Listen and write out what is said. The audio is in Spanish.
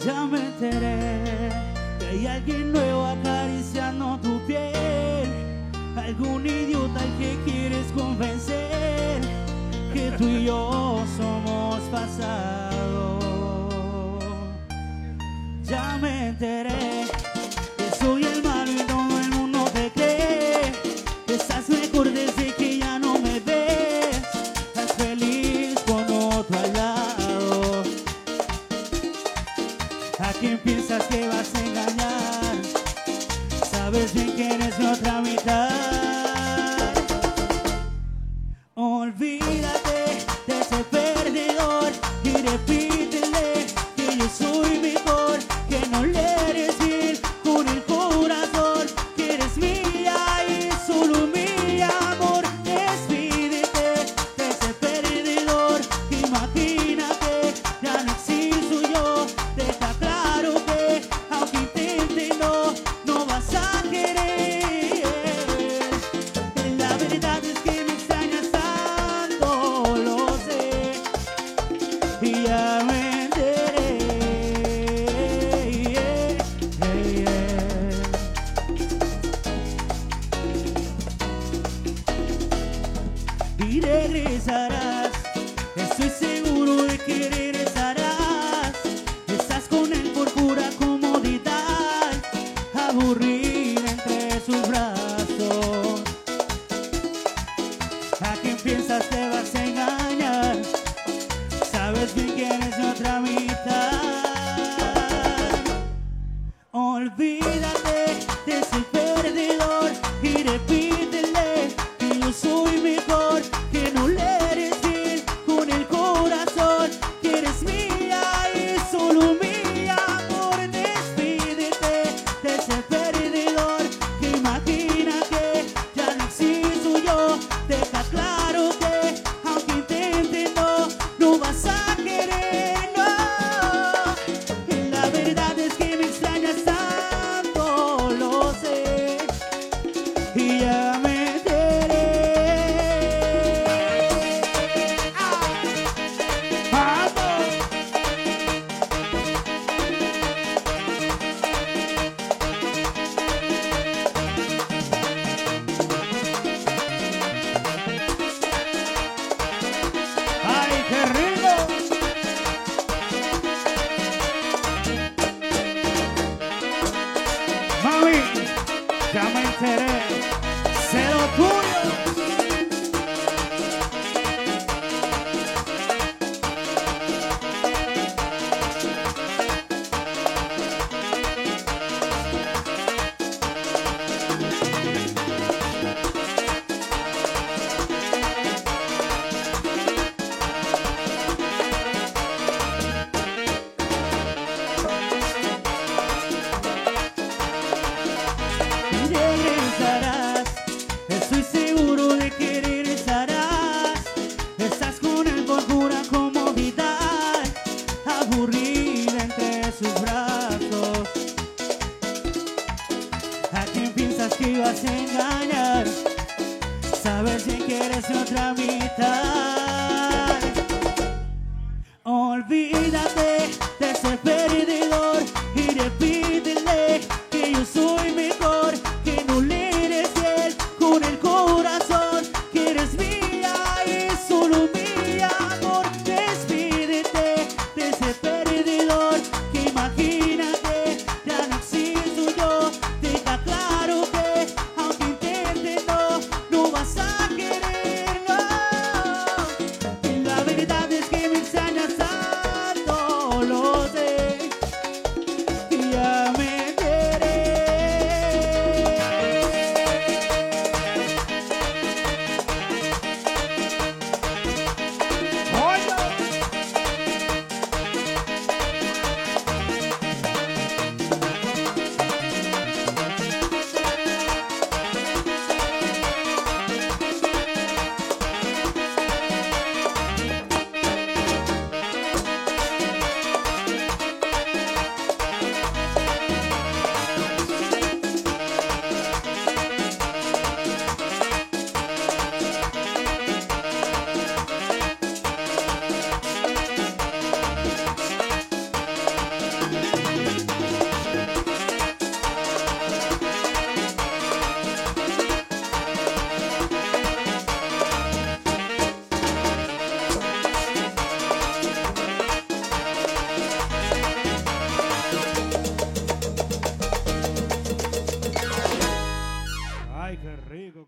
Ya me enteré que hay alguien nuevo acariciando tu piel, algún idiota al que quieres convencer que tú y yo somos pasado. Ya me enteré que soy el malo y todo el mundo te cree, que estás mejor desde que ya no me ves, estás feliz con otro al lado. ¿A quién piensas que vas a engañar? Sabes bien que eres mi otra mitad. Olvídate de ese perdedor y repítele que yo soy mejor, que no le eres bien con el corazón, que eres mía y solo mi amor. Despídete de ese perdedor, imagínate, ya no existo yo. Deja claro que aunque intente no vas a querer. La verdad es que me extrañas tanto, lo sé, y ya me enteré. Y regresarás, estoy seguro de que regresarás. Estás con él por pura comodidad, aburrida entre sus brazos. ¿A quién piensas que vas a engañar? Sabes bien que eres mi otra mitad. Olvídate de ese perdedor y repítele que yo soy mejor, que no le eres bien con el corazón, que eres mía y solo mi amor. Despídete de ese perdedor que imagina que ya no existo yo. Deja claro que aunque intente no vas a querer, no. La verdad es que me extrañas tanto, lo sé, y ya me enteré. ¡Vamos! ¡Ay, qué rico!